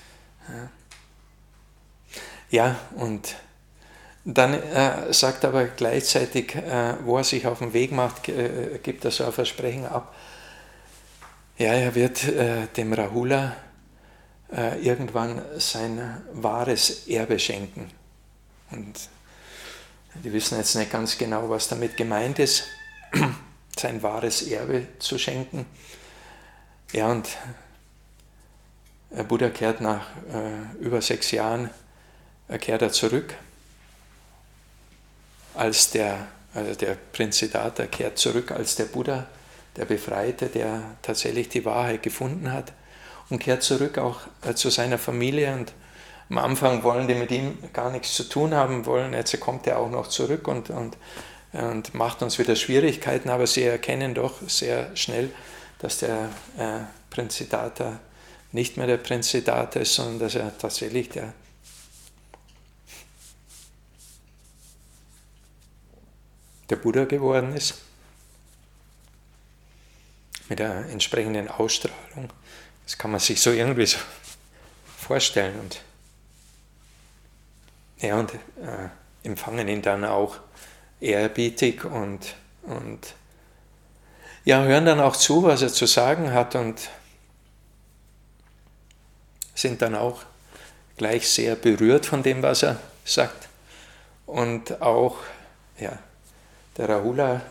Ja, und dann sagt er aber gleichzeitig, wo er sich auf den Weg macht, gibt er so ein Versprechen ab. Ja, er wird dem Rahula irgendwann sein wahres Erbe schenken. Und die wissen jetzt nicht ganz genau, was damit gemeint ist, sein wahres Erbe zu schenken. Ja, und Buddha kehrt nach über 6 Jahren, kehrt er zurück. Der Prinz Siddhartha kehrt zurück als der Buddha, der Befreite, der tatsächlich die Wahrheit gefunden hat, und kehrt zurück auch zu seiner Familie. Und am Anfang wollen die mit ihm gar nichts zu tun haben wollen. Jetzt kommt er auch noch zurück und macht uns wieder Schwierigkeiten, aber sie erkennen doch sehr schnell, dass der Prinz Siddhartha nicht mehr der Prinz Siddhartha ist, sondern dass er tatsächlich der Buddha geworden ist, mit der entsprechenden Ausstrahlung. Das kann man sich so irgendwie so vorstellen. Und empfangen ihn dann auch ehrerbietig und hören dann auch zu, was er zu sagen hat, und sind dann auch gleich sehr berührt von dem, was er sagt. Und auch, der Rahula,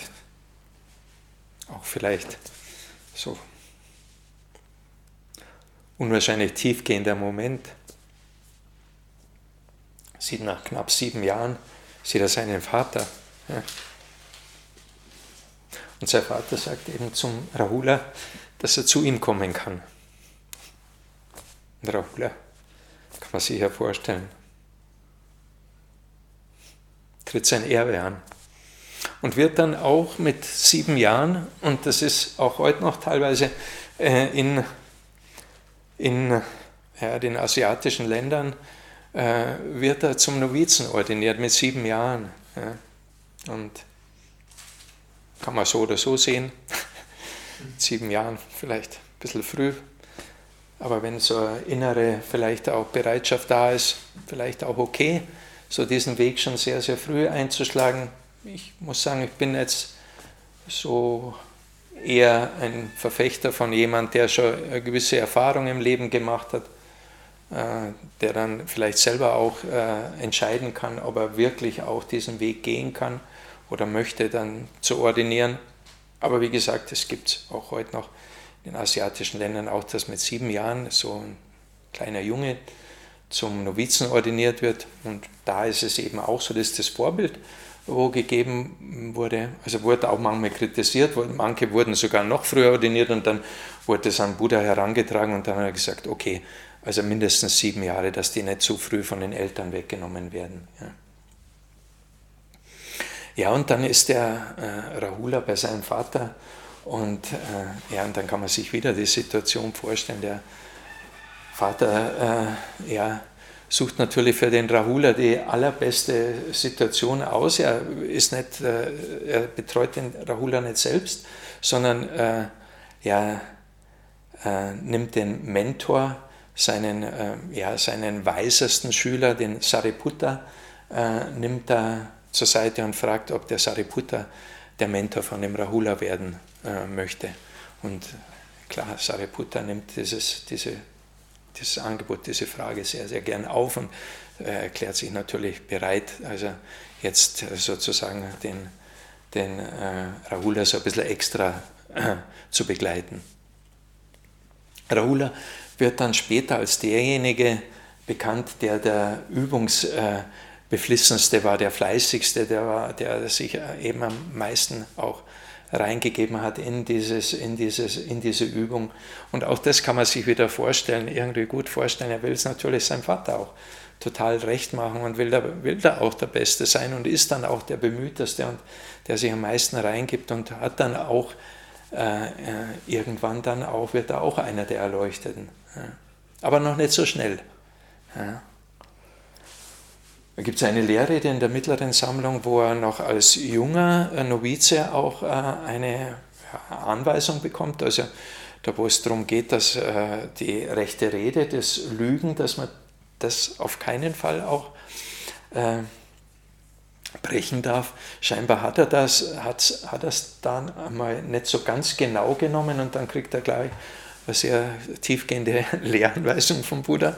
auch vielleicht so unwahrscheinlich tiefgehender Moment, sieht nach knapp 7 Jahren, sieht er seinen Vater. Ja. Und sein Vater sagt eben zum Rahula, dass er zu ihm kommen kann. Und Rahula, kann man sich ja vorstellen, tritt sein Erbe an. Und wird dann auch mit 7 Jahren, und das ist auch heute noch teilweise in den asiatischen Ländern, wird er zum Novizen ordiniert mit 7 Jahren. Ja. Und kann man so oder so sehen, 7 Jahren vielleicht ein bisschen früh, aber wenn so eine innere vielleicht auch Bereitschaft da ist, vielleicht auch okay, so diesen Weg schon sehr, sehr früh einzuschlagen. Ich muss sagen, ich bin jetzt so eher ein Verfechter von jemand, der schon eine gewisse Erfahrung im Leben gemacht hat, der dann vielleicht selber auch entscheiden kann, ob er wirklich auch diesen Weg gehen kann oder möchte dann zu ordinieren. Aber wie gesagt, es gibt auch heute noch in den asiatischen Ländern auch, dass mit 7 Jahren so ein kleiner Junge zum Novizen ordiniert wird. Und da ist es eben auch so, dass das Vorbild, wo gegeben wurde, also wurde auch manchmal kritisiert, manche wurden sogar noch früher ordiniert und dann wurde es an Buddha herangetragen und dann hat er gesagt, okay, also mindestens 7 Jahre, dass die nicht zu früh von den Eltern weggenommen werden. Ja, und dann ist der Rahula bei seinem Vater und und dann kann man sich wieder die Situation vorstellen, der Vater sucht natürlich für den Rahula die allerbeste Situation aus. Er betreut den Rahula nicht selbst, sondern nimmt den Mentor, seinen weisesten Schüler, den Sariputta, nimmt er zur Seite und fragt, ob der Sariputta der Mentor von dem Rahula werden möchte. Und klar, Sariputta nimmt dieses Angebot, diese Frage sehr, sehr gern auf und erklärt sich natürlich bereit, also jetzt sozusagen den Rahula so ein bisschen extra zu begleiten. Rahula wird dann später als derjenige bekannt, der übungsbeflissenste war, der fleißigste, der sich eben am meisten auch reingegeben hat in diese Übung. Und auch das kann man sich wieder vorstellen, irgendwie gut vorstellen. Er will es natürlich seinem Vater auch total recht machen und will da auch der Beste sein und ist dann auch der Bemühteste und der sich am meisten reingibt und hat dann auch irgendwann dann auch, wird er auch einer der Erleuchteten. Aber noch nicht so schnell. Da gibt es eine Lehrrede in der mittleren Sammlung, wo er noch als junger Novize auch eine Anweisung bekommt, also da wo es darum geht, dass die rechte Rede, das Lügen, dass man das auf keinen Fall auch brechen darf. Scheinbar hat er das dann einmal nicht so ganz genau genommen und dann kriegt er gleich eine sehr tiefgehende Lehranweisung vom Buddha.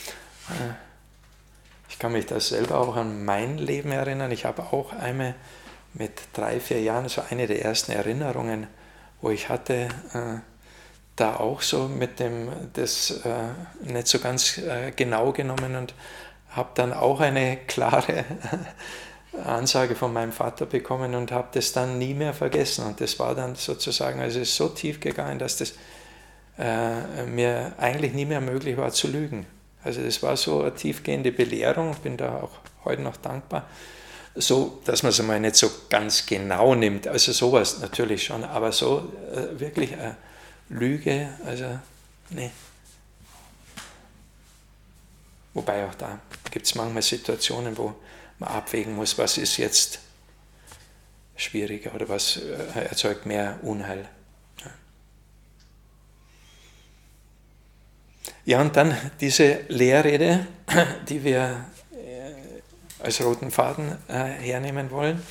Ich kann mich da selber auch an mein Leben erinnern. Ich habe auch einmal mit 3, 4 Jahren, so eine der ersten Erinnerungen, wo ich hatte, da auch so mit das nicht so ganz genau genommen und habe dann auch eine klare Ansage von meinem Vater bekommen und habe das dann nie mehr vergessen. Und das war dann sozusagen, also es ist so tief gegangen, dass das mir eigentlich nie mehr möglich war zu lügen. Also das war so eine tiefgehende Belehrung, ich bin da auch heute noch dankbar, so, dass man es einmal nicht so ganz genau nimmt, also sowas natürlich schon, aber so wirklich eine Lüge, also nee. Wobei auch da gibt es manchmal Situationen, wo man abwägen muss, was ist jetzt schwieriger oder was erzeugt mehr Unheil. Ja, und dann diese Lehrrede, die wir als roten Faden hernehmen wollen.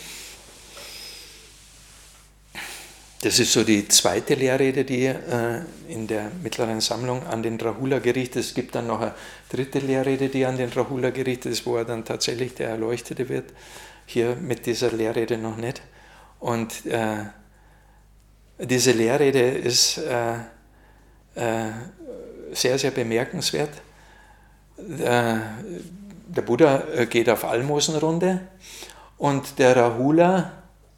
Das ist so die zweite Lehrrede, die in der mittleren Sammlung an den Rahula gerichtet ist. Es gibt dann noch eine dritte Lehrrede, die an den Rahula gerichtet ist, wo er dann tatsächlich der Erleuchtete wird. Hier mit dieser Lehrrede noch nicht. Und diese Lehrrede ist sehr, sehr bemerkenswert. Der Buddha geht auf Almosenrunde und der Rahula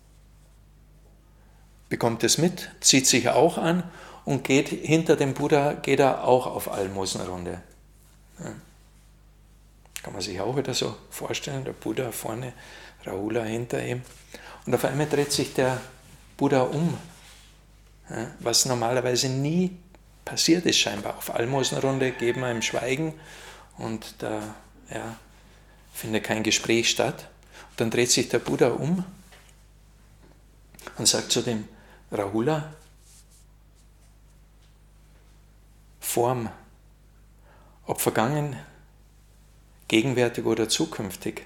bekommt es mit, zieht sich auch an und geht hinter dem Buddha, geht er auch auf Almosenrunde. Ja. Kann man sich auch wieder so vorstellen, der Buddha vorne, Rahula hinter ihm. Und auf einmal dreht sich der Buddha um, ja, was normalerweise nie passiert ist scheinbar. Auf Almosenrunde geben wir im Schweigen und da findet kein Gespräch statt. Und dann dreht sich der Buddha um und sagt zu dem Rahula, Form, ob vergangen, gegenwärtig oder zukünftig,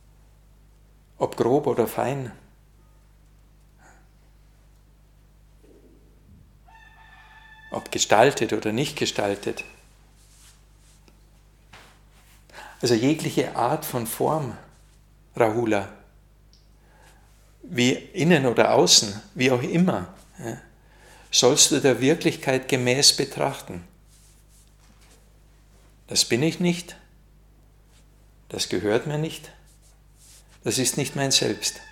ob grob oder fein, überhaupt gestaltet oder nicht gestaltet. Also jegliche Art von Form, Rahula, wie innen oder außen, wie auch immer, ja, sollst du der Wirklichkeit gemäß betrachten. Das bin ich nicht, das gehört mir nicht, das ist nicht mein Selbst.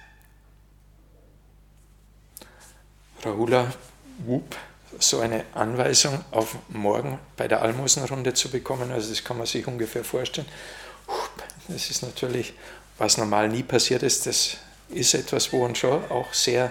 Rahula, so eine Anweisung auf morgen bei der Almosenrunde zu bekommen, also das kann man sich ungefähr vorstellen. Das ist natürlich, was normal nie passiert ist, das ist etwas, wo uns schon auch sehr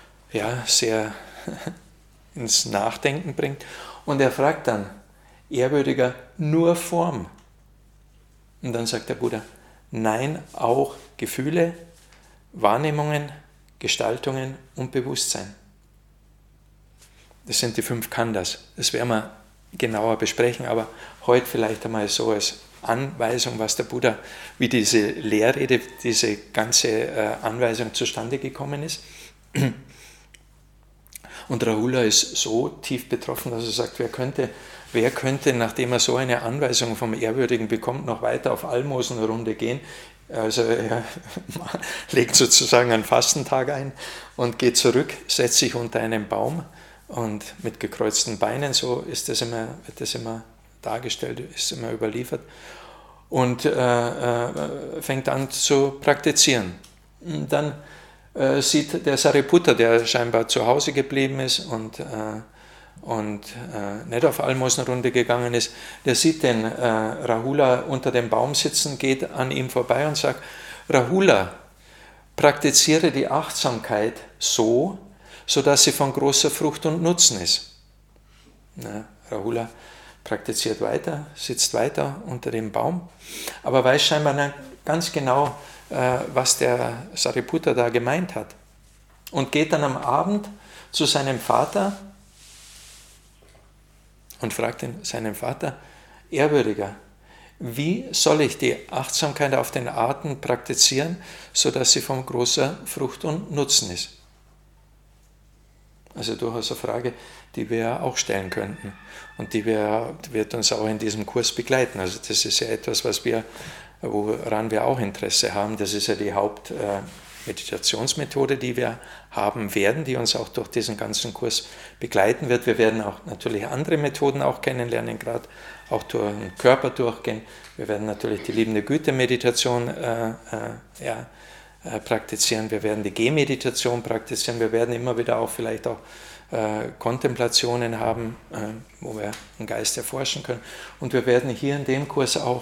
ins Nachdenken bringt. Und er fragt dann, ehrwürdiger, nur Form. Und dann sagt der Buddha, nein, auch Gefühle, Wahrnehmungen, Gestaltungen und Bewusstsein. Das sind die 5 Khandhas. Das werden wir genauer besprechen, aber heute vielleicht einmal so als Anweisung, was der Buddha, wie diese Lehrrede, diese ganze Anweisung zustande gekommen ist. Und Rahula ist so tief betroffen, dass er sagt, wer könnte, nachdem er so eine Anweisung vom Ehrwürdigen bekommt, noch weiter auf Almosenrunde gehen? Also er legt sozusagen einen Fastentag ein und geht zurück, setzt sich unter einen Baum und mit gekreuzten Beinen, so wird das immer dargestellt, ist immer überliefert, und fängt an zu praktizieren. Und dann sieht der Sariputta, der scheinbar zu Hause geblieben ist und nicht auf Almosenrunde gegangen ist, der sieht den Rahula unter dem Baum sitzen, geht an ihm vorbei und sagt, Rahula, praktiziere die Achtsamkeit so, sodass sie von großer Frucht und Nutzen ist. Rahula praktiziert weiter, sitzt weiter unter dem Baum, aber weiß scheinbar nicht ganz genau, was der Sariputta da gemeint hat. Und geht dann am Abend zu seinem Vater und fragt seinen Vater, Ehrwürdiger, wie soll ich die Achtsamkeit auf den Atem praktizieren, sodass sie von großer Frucht und Nutzen ist? Also durchaus eine Frage, die wir ja auch stellen könnten und die wird uns auch in diesem Kurs begleiten. Also das ist ja etwas, woran wir auch Interesse haben. Das ist ja die Hauptmeditationsmethode, die wir haben werden, die uns auch durch diesen ganzen Kurs begleiten wird. Wir werden auch natürlich andere Methoden auch kennenlernen, gerade auch durch den Körper durchgehen. Wir werden natürlich die liebende Güte-Meditation praktizieren, wir werden die Gehmeditation praktizieren, wir werden immer wieder auch vielleicht auch Kontemplationen haben, wo wir den Geist erforschen können. Und wir werden hier in dem Kurs auch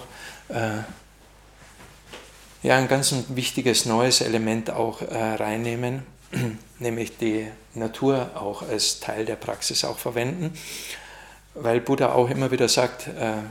ein ganz wichtiges neues Element auch reinnehmen, nämlich die Natur auch als Teil der Praxis auch verwenden, weil Buddha auch immer wieder sagt,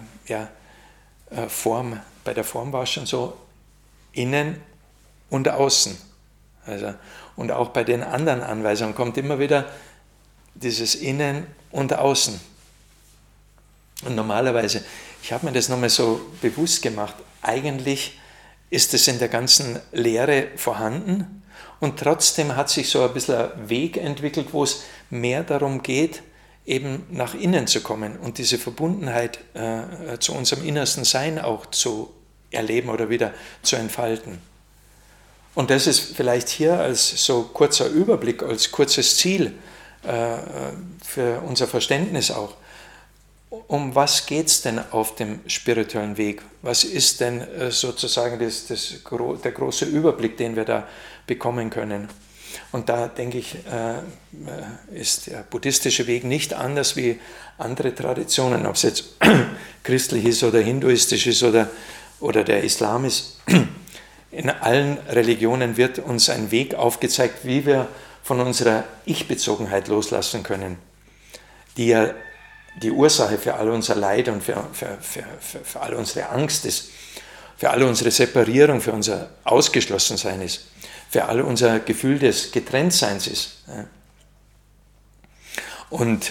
Form, bei der Form war es schon so, innen und außen. Also, und auch bei den anderen Anweisungen kommt immer wieder dieses Innen und Außen. Und normalerweise, ich habe mir das nochmal so bewusst gemacht, eigentlich ist es in der ganzen Lehre vorhanden und trotzdem hat sich so ein bisschen ein Weg entwickelt, wo es mehr darum geht, eben nach innen zu kommen und diese Verbundenheit zu unserem innersten Sein auch zu erleben oder wieder zu entfalten. Und das ist vielleicht hier als so kurzer Überblick, als kurzes Ziel für unser Verständnis auch. Um was geht es denn auf dem spirituellen Weg? Was ist denn sozusagen der große Überblick, den wir da bekommen können? Und da denke ich, ist der buddhistische Weg nicht anders wie andere Traditionen, ob es jetzt christlich ist oder hinduistisch ist oder der Islam ist. In allen Religionen wird uns ein Weg aufgezeigt, wie wir von unserer Ich-Bezogenheit loslassen können, die ja die Ursache für all unser Leid und für all unsere Angst ist, für all unsere Separierung, für unser Ausgeschlossensein ist, für all unser Gefühl des Getrenntseins ist. Und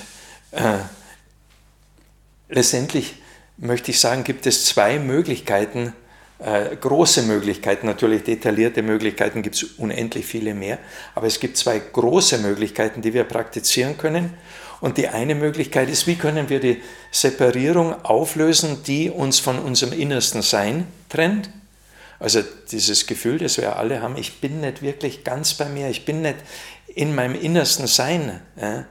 letztendlich möchte ich sagen, gibt es 2 Möglichkeiten, große Möglichkeiten, natürlich detaillierte Möglichkeiten gibt es unendlich viele mehr, aber es gibt 2 große Möglichkeiten, die wir praktizieren können Und die eine Möglichkeit ist, wie können wir die Separierung auflösen, die uns von unserem innersten Sein trennt? Also dieses Gefühl, das wir alle haben, ich bin nicht wirklich ganz bei mir, ich bin nicht in meinem innersten Sein. Ja?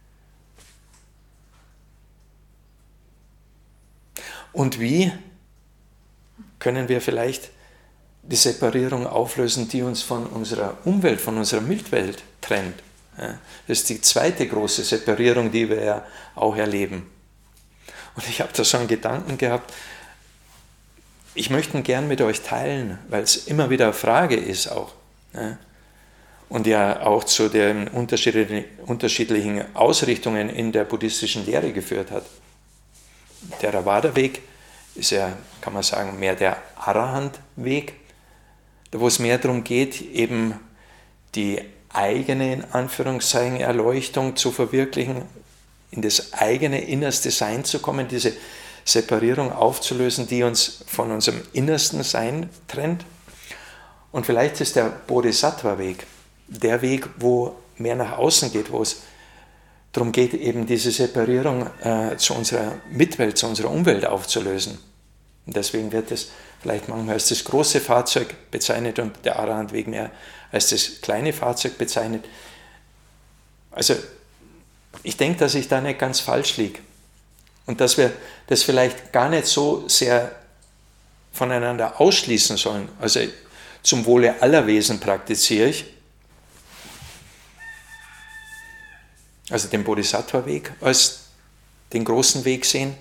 Und wie können wir vielleicht die Separierung auflösen, die uns von unserer Umwelt, von unserer Mitwelt trennt? Ja? Das ist die zweite große Separierung, die wir ja auch erleben. Und ich habe da so einen Gedanken gehabt, ich möchte ihn gern mit euch teilen, weil es immer wieder eine Frage ist auch. Ja? Und ja auch zu den unterschiedlichen Ausrichtungen in der buddhistischen Lehre geführt hat. Der Theravada-Weg ist ja, kann man sagen, mehr der Arahant-Weg, wo es mehr darum geht, eben die eigene, in Anführungszeichen, Erleuchtung zu verwirklichen, in das eigene innerste Sein zu kommen, diese Separierung aufzulösen, die uns von unserem innersten Sein trennt. Und vielleicht ist der Bodhisattva-Weg der Weg, wo mehr nach außen geht, wo es darum geht, eben diese Separierung zu unserer Mitwelt, zu unserer Umwelt aufzulösen. Und deswegen wird es vielleicht manchmal als das große Fahrzeug bezeichnet und der Arahant-Weg mehr als das kleine Fahrzeug bezeichnet. Also ich denke, dass ich da nicht ganz falsch liege. Und dass wir das vielleicht gar nicht so sehr voneinander ausschließen sollen. Also zum Wohle aller Wesen praktiziere ich. Also den Bodhisattva-Weg als den großen Weg sehen.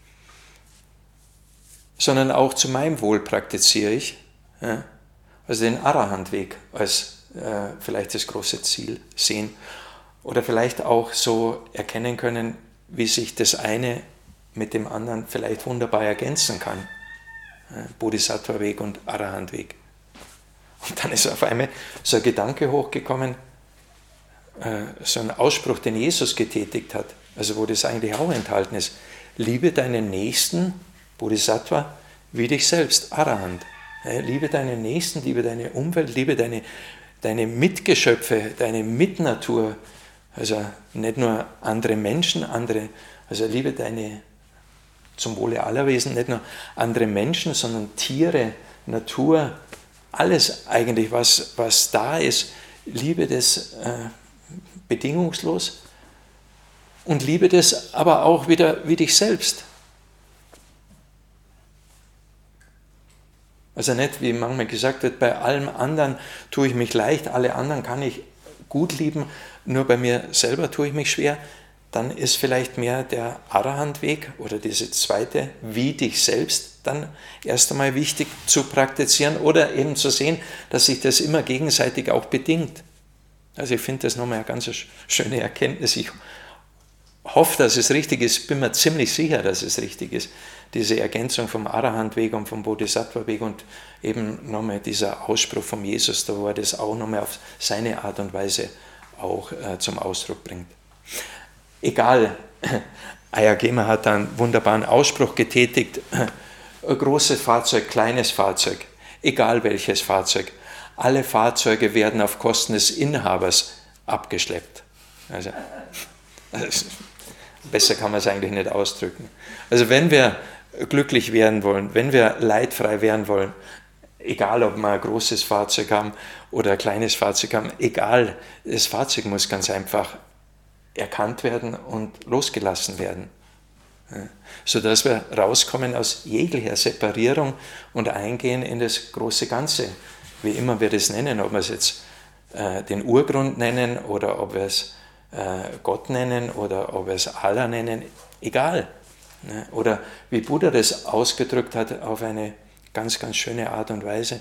Sondern auch zu meinem Wohl praktiziere ich. Ja, also den Arahant-Weg als vielleicht das große Ziel sehen. Oder vielleicht auch so erkennen können, wie sich das eine mit dem anderen vielleicht wunderbar ergänzen kann. Bodhisattva-Weg und Arahant-Weg. Und dann ist auf einmal so ein Gedanke hochgekommen, so ein Ausspruch, den Jesus getätigt hat, also wo das eigentlich auch enthalten ist. Liebe deinen Nächsten, Bodhisattva, wie dich selbst, Arahant. Liebe deinen Nächsten, liebe deine Umwelt, liebe deine Mitgeschöpfe, deine Mitnatur, also nicht nur andere Menschen, also liebe deine, zum Wohle aller Wesen, nicht nur andere Menschen, sondern Tiere, Natur, alles eigentlich, was da ist, liebe das bedingungslos und liebe das aber auch wieder wie dich selbst. Also nicht, wie manchmal gesagt wird, bei allem anderen tue ich mich leicht, alle anderen kann ich gut lieben, nur bei mir selber tue ich mich schwer. Dann ist vielleicht mehr der Arahant-Weg oder diese zweite, wie dich selbst, dann erst einmal wichtig zu praktizieren oder eben zu sehen, dass sich das immer gegenseitig auch bedingt. Also ich finde das nochmal eine ganz schöne Erkenntnis. Ich hoffe, dass es richtig ist, bin mir ziemlich sicher, dass es richtig ist. Diese Ergänzung vom Arahant-Weg und vom Bodhisattva-Weg und eben nochmal dieser Ausspruch von Jesus, da wo er das auch nochmal auf seine Art und Weise auch zum Ausdruck bringt. Egal, Ayagema hat da einen wunderbaren Ausspruch getätigt, großes Fahrzeug, kleines Fahrzeug, egal welches Fahrzeug, alle Fahrzeuge werden auf Kosten des Inhabers abgeschleppt. Also, besser kann man es eigentlich nicht ausdrücken. Also wenn wir glücklich werden wollen, wenn wir leidfrei werden wollen, egal ob wir ein großes Fahrzeug haben oder ein kleines Fahrzeug haben, egal, das Fahrzeug muss ganz einfach erkannt werden und losgelassen werden. Ja, sodass wir rauskommen aus jeglicher Separierung und eingehen in das große Ganze, wie immer wir das nennen, ob wir es jetzt den Urgrund nennen oder ob wir es Gott nennen oder ob wir es Allah nennen, egal. Ja, oder wie Buddha das ausgedrückt hat auf eine ganz, ganz schöne Art und Weise.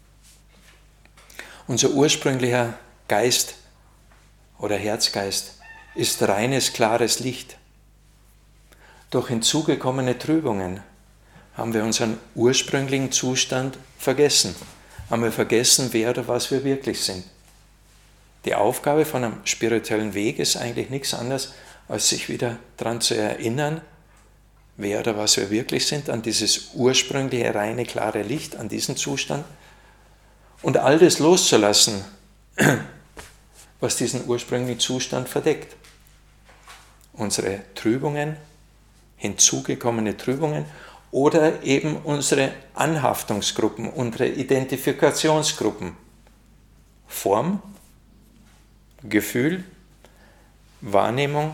Unser ursprünglicher Geist oder Herzgeist ist reines, klares Licht. Durch hinzugekommene Trübungen haben wir unseren ursprünglichen Zustand vergessen. Haben wir vergessen, wer oder was wir wirklich sind. Die Aufgabe von einem spirituellen Weg ist eigentlich nichts anderes, als sich wieder daran zu erinnern, wer oder was wir wirklich sind, an dieses ursprüngliche, reine, klare Licht, an diesen Zustand und all das loszulassen, was diesen ursprünglichen Zustand verdeckt. unsere Trübungen, hinzugekommene Trübungen oder eben unsere Anhaftungsgruppen, unsere Identifikationsgruppen. Form, Gefühl, Wahrnehmung,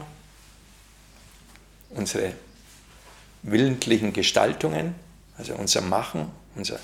unsere willentlichen Gestaltungen, also unser Machen, unser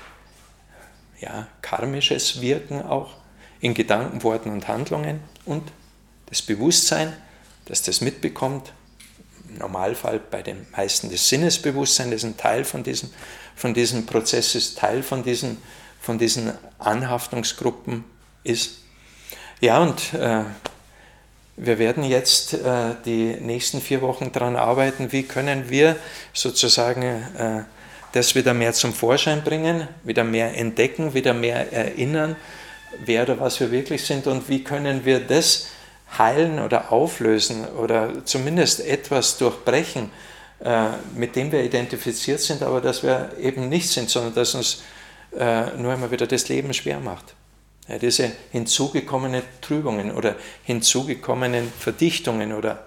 karmisches Wirken auch in Gedanken, Worten und Handlungen und das Bewusstsein, das das mitbekommt, im Normalfall bei den meisten das Sinnesbewusstsein, das ein Teil von diesem Prozess ist, Teil von diesen Anhaftungsgruppen ist. Ja, und wir werden jetzt die nächsten 4 Wochen daran arbeiten, wie können wir sozusagen das wieder mehr zum Vorschein bringen, wieder mehr entdecken, wieder mehr erinnern, wer oder was wir wirklich sind und wie können wir das heilen oder auflösen oder zumindest etwas durchbrechen, mit dem wir identifiziert sind, aber dass wir eben nicht sind, sondern dass uns nur immer wieder das Leben schwer macht. Ja, diese hinzugekommenen Trübungen oder hinzugekommenen Verdichtungen oder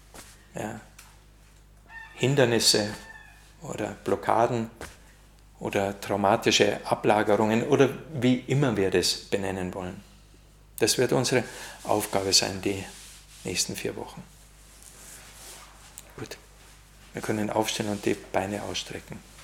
Hindernisse oder Blockaden oder traumatische Ablagerungen oder wie immer wir das benennen wollen. Das wird unsere Aufgabe sein, die nächsten 4 Wochen. Gut, wir können aufstehen und die Beine ausstrecken.